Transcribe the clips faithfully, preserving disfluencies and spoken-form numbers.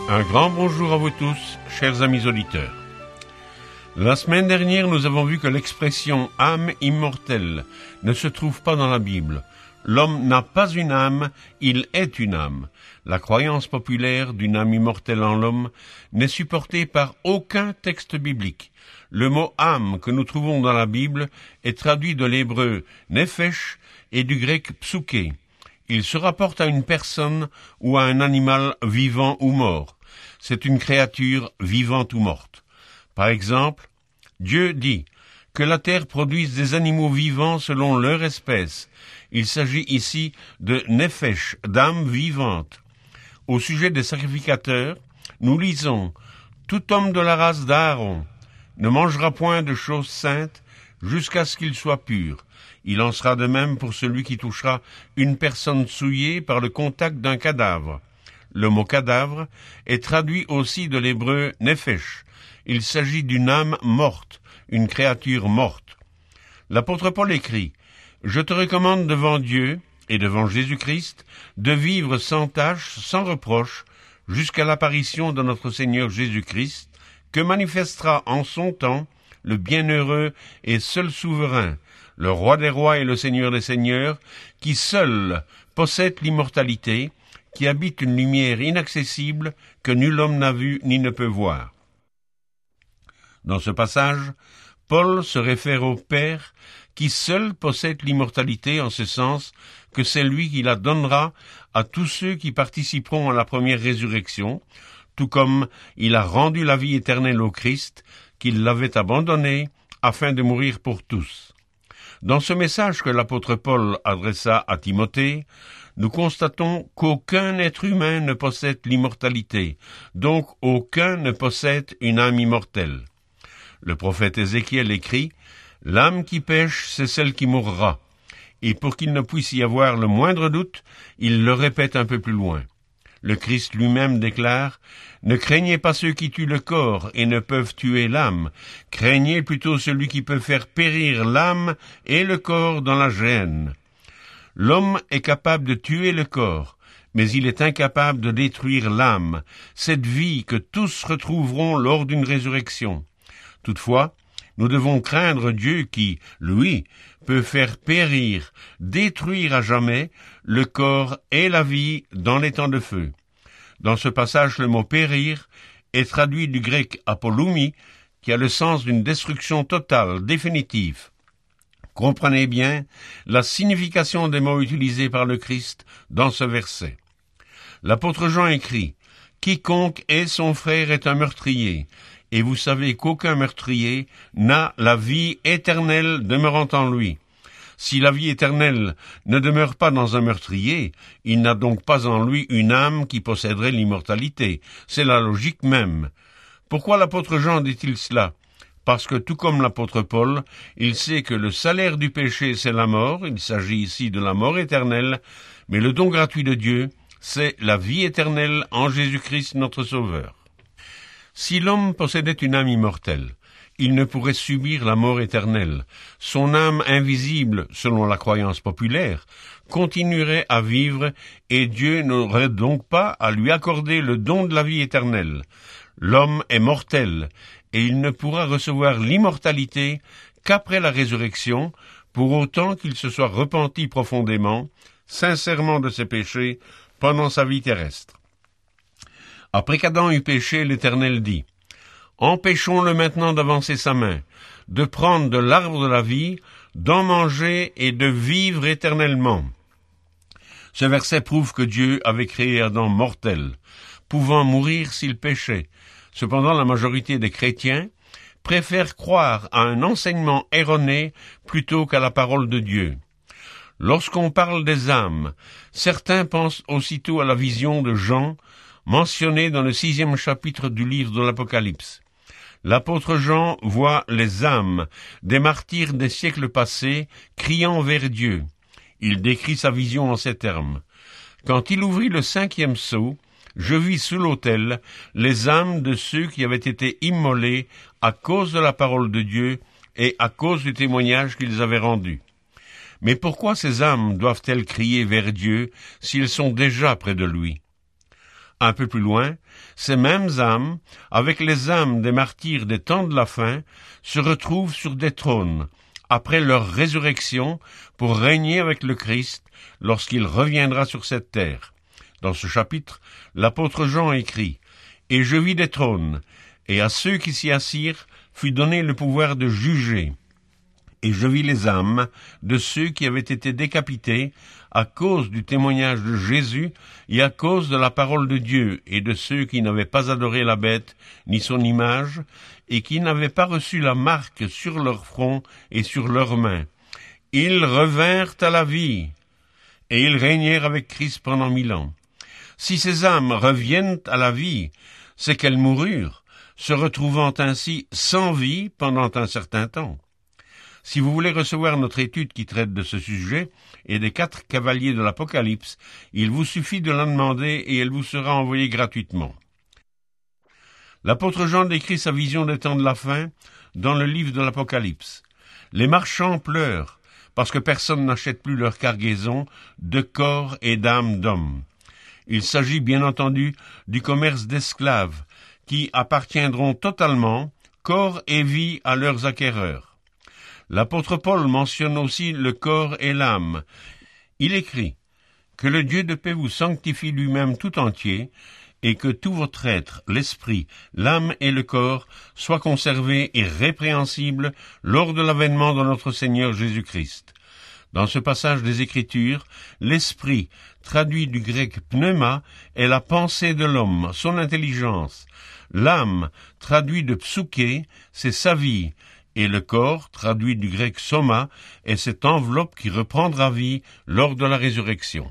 Un grand bonjour à vous tous, chers amis auditeurs. La semaine dernière, nous avons vu que l'expression « âme immortelle » ne se trouve pas dans la Bible. L'homme n'a pas une âme, il est une âme. La croyance populaire d'une âme immortelle en l'homme n'est supportée par aucun texte biblique. Le mot « âme » que nous trouvons dans la Bible est traduit de l'hébreu « nefesh » et du grec « psuké ». Il se rapporte à une personne ou à un animal vivant ou mort. C'est une créature vivante ou morte. Par exemple, Dieu dit que la terre produise des animaux vivants selon leur espèce. Il s'agit ici de nefesh, d'âme vivante. Au sujet des sacrificateurs, nous lisons « Tout homme de la race d'Aaron ne mangera point de choses saintes jusqu'à ce qu'il soit pur. Il en sera de même pour celui qui touchera une personne souillée par le contact d'un cadavre. » Le mot cadavre est traduit aussi de l'hébreu nefesh. Il s'agit d'une âme morte, une créature morte. L'apôtre Paul écrit « Je te recommande devant Dieu et devant Jésus-Christ de vivre sans tache, sans reproche, jusqu'à l'apparition de notre Seigneur Jésus-Christ, que manifestera en son temps le bienheureux et seul souverain, le roi des rois et le seigneur des seigneurs, qui seul possède l'immortalité, qui habite une lumière inaccessible que nul homme n'a vue ni ne peut voir. » Dans ce passage, Paul se réfère au Père qui seul possède l'immortalité, en ce sens que c'est lui qui la donnera à tous ceux qui participeront à la première résurrection, tout comme il a rendu la vie éternelle au Christ, qu'il l'avait abandonné afin de mourir pour tous. Dans ce message que l'apôtre Paul adressa à Timothée, nous constatons qu'aucun être humain ne possède l'immortalité, donc aucun ne possède une âme immortelle. Le prophète Ézéchiel écrit « L'âme qui pêche, c'est celle qui mourra ». Et pour qu'il ne puisse y avoir le moindre doute, il le répète un peu plus loin. Le Christ lui-même déclare « Ne craignez pas ceux qui tuent le corps et ne peuvent tuer l'âme. Craignez plutôt celui qui peut faire périr l'âme et le corps dans la géhenne. » L'homme est capable de tuer le corps, mais il est incapable de détruire l'âme, cette vie que tous retrouveront lors d'une résurrection. Toutefois, nous devons craindre Dieu qui, lui, peut faire périr, détruire à jamais le corps et la vie dans les temps de feu. Dans ce passage, le mot « périr » est traduit du grec « apolumi », qui a le sens d'une destruction totale, définitive. Comprenez bien la signification des mots utilisés par le Christ dans ce verset. L'apôtre Jean écrit « Quiconque est son frère est un meurtrier, et vous savez qu'aucun meurtrier n'a la vie éternelle demeurant en lui. Si la vie éternelle ne demeure pas dans un meurtrier, il n'a donc pas en lui une âme qui posséderait l'immortalité. C'est la logique même. Pourquoi l'apôtre Jean dit-il cela ? Parce que tout comme l'apôtre Paul, il sait que le salaire du péché, c'est la mort, il s'agit ici de la mort éternelle, mais le don gratuit de Dieu, c'est la vie éternelle en Jésus-Christ notre Sauveur. Si l'homme possédait une âme immortelle, il ne pourrait subir la mort éternelle. Son âme invisible, selon la croyance populaire, continuerait à vivre et Dieu n'aurait donc pas à lui accorder le don de la vie éternelle. L'homme est mortel, et il ne pourra recevoir l'immortalité qu'après la résurrection, pour autant qu'il se soit repenti profondément, sincèrement de ses péchés, pendant sa vie terrestre. Après qu'Adam eut péché, l'Éternel dit « Empêchons-le maintenant d'avancer sa main, de prendre de l'arbre de la vie, d'en manger et de vivre éternellement. » Ce verset prouve que Dieu avait créé Adam mortel, pouvant mourir s'il péchait. Cependant, la majorité des chrétiens préfèrent croire à un enseignement erroné plutôt qu'à la parole de Dieu. Lorsqu'on parle des âmes, certains pensent aussitôt à la vision de Jean, mentionnée dans le sixième chapitre du livre de l'Apocalypse. L'apôtre Jean voit les âmes des martyrs des siècles passés criant vers Dieu. Il décrit sa vision en ces termes. « Quand il ouvrit le cinquième sceau, je vis sous l'autel les âmes de ceux qui avaient été immolés à cause de la parole de Dieu et à cause du témoignage qu'ils avaient rendu. Mais pourquoi ces âmes doivent-elles crier vers Dieu s'ils sont déjà près de lui ? Un peu plus loin, ces mêmes âmes, avec les âmes des martyrs des temps de la fin, se retrouvent sur des trônes, après leur résurrection, pour régner avec le Christ lorsqu'il reviendra sur cette terre. Dans ce chapitre, l'apôtre Jean écrit « Et je vis des trônes, et à ceux qui s'y assirent fut donné le pouvoir de juger. Et je vis les âmes de ceux qui avaient été décapités à cause du témoignage de Jésus et à cause de la parole de Dieu, et de ceux qui n'avaient pas adoré la bête ni son image, et qui n'avaient pas reçu la marque sur leur front et sur leurs mains. Ils revinrent à la vie, et ils régnèrent avec Christ pendant mille ans. Si ces âmes reviennent à la vie, c'est qu'elles moururent, se retrouvant ainsi sans vie pendant un certain temps. Si vous voulez recevoir notre étude qui traite de ce sujet et des quatre cavaliers de l'Apocalypse, il vous suffit de la demander et elle vous sera envoyée gratuitement. L'apôtre Jean décrit sa vision des temps de la fin dans le livre de l'Apocalypse. Les marchands pleurent parce que personne n'achète plus leur cargaison de corps et d'âmes d'hommes. Il s'agit bien entendu du commerce d'esclaves qui appartiendront totalement, corps et vie, à leurs acquéreurs. L'apôtre Paul mentionne aussi le corps et l'âme. Il écrit « Que le Dieu de paix vous sanctifie lui-même tout entier, et que tout votre être, l'esprit, l'âme et le corps, soient conservés et répréhensibles lors de l'avènement de notre Seigneur Jésus-Christ. » Dans ce passage des Écritures, l'esprit, traduit du grec pneuma, est la pensée de l'homme, son intelligence. L'âme, traduit de psuké, c'est sa vie. Et le corps, traduit du grec soma, est cette enveloppe qui reprendra vie lors de la résurrection.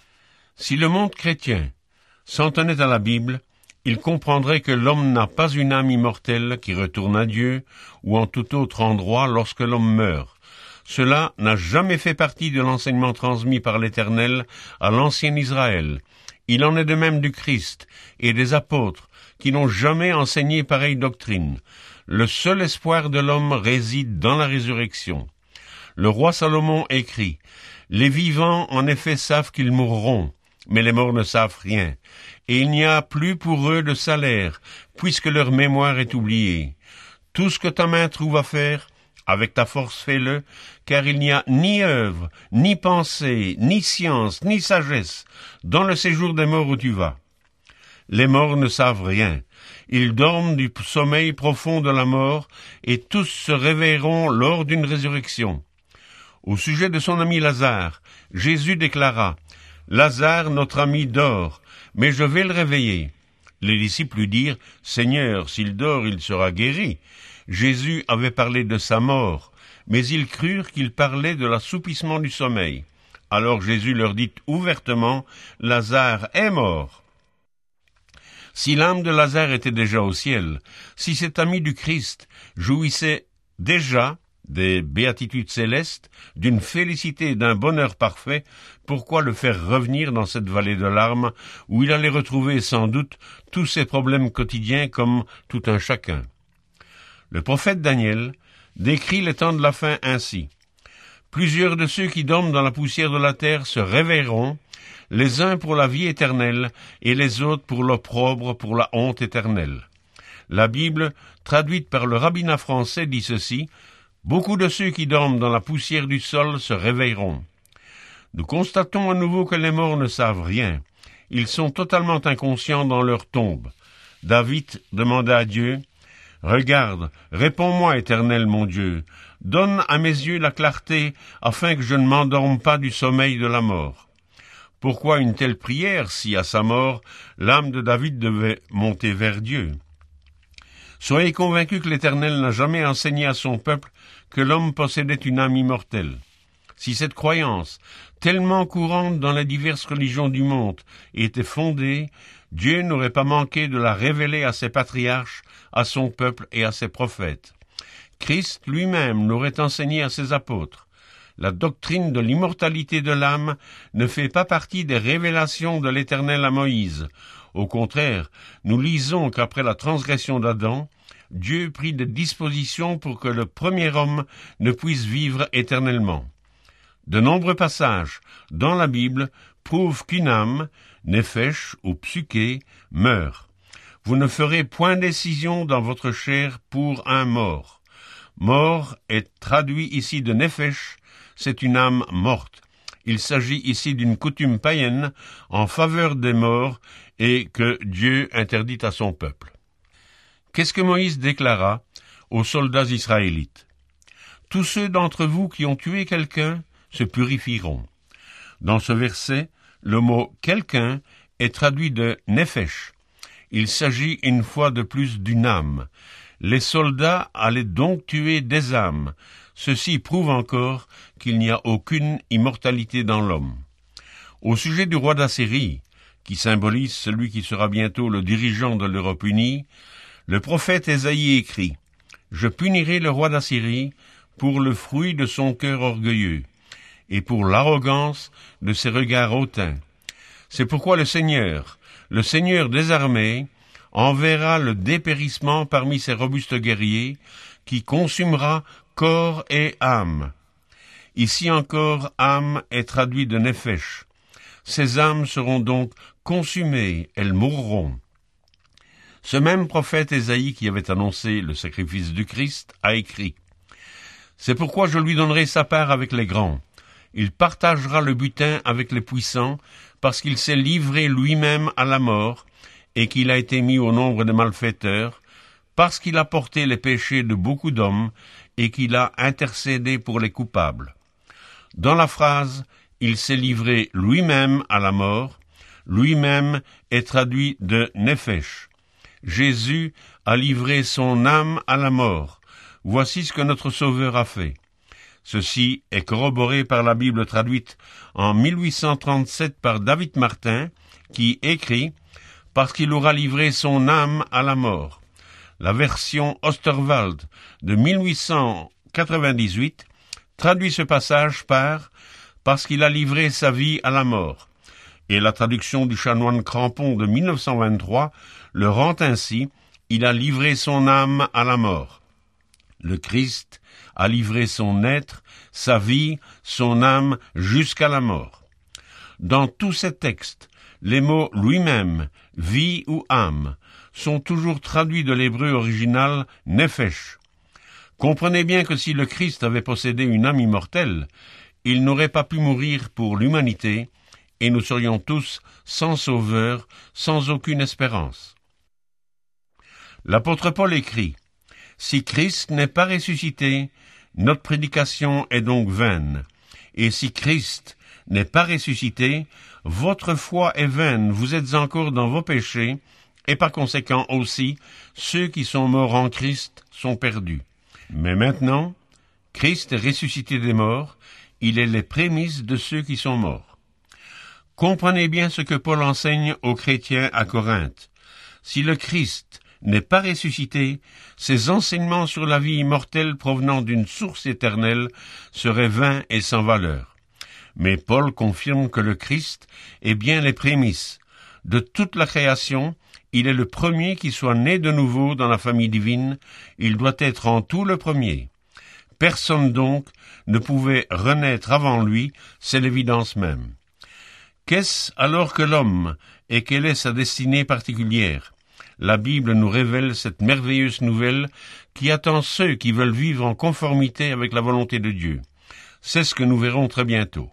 Si le monde chrétien s'en tenait à la Bible, il comprendrait que l'homme n'a pas une âme immortelle qui retourne à Dieu ou en tout autre endroit lorsque l'homme meurt. Cela n'a jamais fait partie de l'enseignement transmis par l'Éternel à l'ancien Israël. Il en est de même du Christ et des apôtres qui n'ont jamais enseigné pareille doctrine. Le seul espoir de l'homme réside dans la résurrection. Le roi Salomon écrit « Les vivants en effet savent qu'ils mourront, mais les morts ne savent rien, et il n'y a plus pour eux de salaire, puisque leur mémoire est oubliée. Tout ce que ta main trouve à faire, avec ta force fais-le, car il n'y a ni œuvre, ni pensée, ni science, ni sagesse dans le séjour des morts où tu vas. Les morts ne savent rien. Ils dorment du sommeil profond de la mort, et tous se réveilleront lors d'une résurrection. » Au sujet de son ami Lazare, Jésus déclara « Lazare, notre ami, dort, mais je vais le réveiller. » Les disciples lui dirent « Seigneur, s'il dort, il sera guéri. » Jésus avait parlé de sa mort, mais ils crurent qu'il parlait de l'assoupissement du sommeil. Alors Jésus leur dit ouvertement « Lazare est mort. » Si l'âme de Lazare était déjà au ciel, si cet ami du Christ jouissait déjà des béatitudes célestes, d'une félicité et d'un bonheur parfait, pourquoi le faire revenir dans cette vallée de larmes, où il allait retrouver sans doute tous ses problèmes quotidiens comme tout un chacun? Le prophète Daniel décrit les temps de la fin ainsi. « Plusieurs de ceux qui dorment dans la poussière de la terre se réveilleront, les uns pour la vie éternelle et les autres pour l'opprobre, pour la honte éternelle. » La Bible, traduite par le rabbinat français, dit ceci: « Beaucoup de ceux qui dorment dans la poussière du sol se réveilleront. » Nous constatons à nouveau que les morts ne savent rien. Ils sont totalement inconscients dans leur tombe. David demanda à Dieu: « Regarde, réponds-moi, Éternel mon Dieu, donne à mes yeux la clarté, afin que je ne m'endorme pas du sommeil de la mort. » Pourquoi une telle prière si, à sa mort, l'âme de David devait monter vers Dieu? Soyez convaincus que l'Éternel n'a jamais enseigné à son peuple que l'homme possédait une âme immortelle. Si cette croyance, tellement courante dans les diverses religions du monde, était fondée, Dieu n'aurait pas manqué de la révéler à ses patriarches, à son peuple et à ses prophètes. Christ lui-même l'aurait enseigné à ses apôtres. La doctrine de l'immortalité de l'âme ne fait pas partie des révélations de l'Éternel à Moïse. Au contraire, nous lisons qu'après la transgression d'Adam, Dieu prit des dispositions pour que le premier homme ne puisse vivre éternellement. De nombreux passages dans la Bible prouvent qu'une âme, nefesh ou psyché, meurt. Vous ne ferez point décision dans votre chair pour un mort. Mort est traduit ici de nefesh, c'est une âme morte. Il s'agit ici d'une coutume païenne en faveur des morts et que Dieu interdit à son peuple. Qu'est-ce que Moïse déclara aux soldats israélites? Tous ceux d'entre vous qui ont tué quelqu'un se purifieront. Dans ce verset, le mot « quelqu'un » est traduit de « nefesh ». Il s'agit une fois de plus d'une âme. Les soldats allaient donc tuer des âmes. Ceci prouve encore qu'il n'y a aucune immortalité dans l'homme. Au sujet du roi d'Assyrie, qui symbolise celui qui sera bientôt le dirigeant de l'Europe unie, le prophète Ésaïe écrit « Je punirai le roi d'Assyrie pour le fruit de son cœur orgueilleux et pour l'arrogance de ses regards hautains. C'est pourquoi le Seigneur, le Seigneur des armées, enverra le dépérissement parmi ses robustes guerriers, qui consumera corps et âme. » Ici encore, âme est traduit de nefesh. Ces âmes seront donc consumées, elles mourront. Ce même prophète Ésaïe qui avait annoncé le sacrifice du Christ a écrit « C'est pourquoi je lui donnerai sa part avec les grands. Il partagera le butin avec les puissants, parce qu'il s'est livré lui-même à la mort, et qu'il a été mis au nombre des malfaiteurs, parce qu'il a porté les péchés de beaucoup d'hommes, et qu'il a intercédé pour les coupables. » Dans la phrase « il s'est livré lui-même à la mort », lui-même est traduit de nefesh. Jésus a livré son âme à la mort. Voici ce que notre Sauveur a fait. Ceci est corroboré par la Bible traduite en mille huit cent trente-sept par David Martin, qui écrit « Parce qu'il aura livré son âme à la mort ». La version Osterwald de mille huit cent quatre-vingt-dix-huit traduit ce passage par « Parce qu'il a livré sa vie à la mort ». Et la traduction du chanoine Crampon de mille neuf cent vingt-trois le rend ainsi « Il a livré son âme à la mort ». Le Christ a livré son être, sa vie, son âme jusqu'à la mort. Dans tous ces textes, les mots lui-même, vie ou âme, sont toujours traduits de l'hébreu original nefesh. Comprenez bien que si le Christ avait possédé une âme immortelle, il n'aurait pas pu mourir pour l'humanité, et nous serions tous sans sauveur, sans aucune espérance. L'apôtre Paul écrit « Si Christ n'est pas ressuscité, notre prédication est donc vaine. Et si Christ n'est pas ressuscité, votre foi est vaine, vous êtes encore dans vos péchés, et par conséquent aussi, ceux qui sont morts en Christ sont perdus. Mais maintenant, Christ est ressuscité des morts, il est les prémices de ceux qui sont morts. » Comprenez bien ce que Paul enseigne aux chrétiens à Corinthe. Si le Christ n'est pas ressuscité, ses enseignements sur la vie immortelle provenant d'une source éternelle seraient vains et sans valeur. Mais Paul confirme que le Christ est bien les prémices. De toute la création, il est le premier qui soit né de nouveau dans la famille divine, il doit être en tout le premier. Personne donc ne pouvait renaître avant lui, c'est l'évidence même. Qu'est-ce alors que l'homme, et quelle est sa destinée particulière? La Bible nous révèle cette merveilleuse nouvelle qui attend ceux qui veulent vivre en conformité avec la volonté de Dieu. C'est ce que nous verrons très bientôt.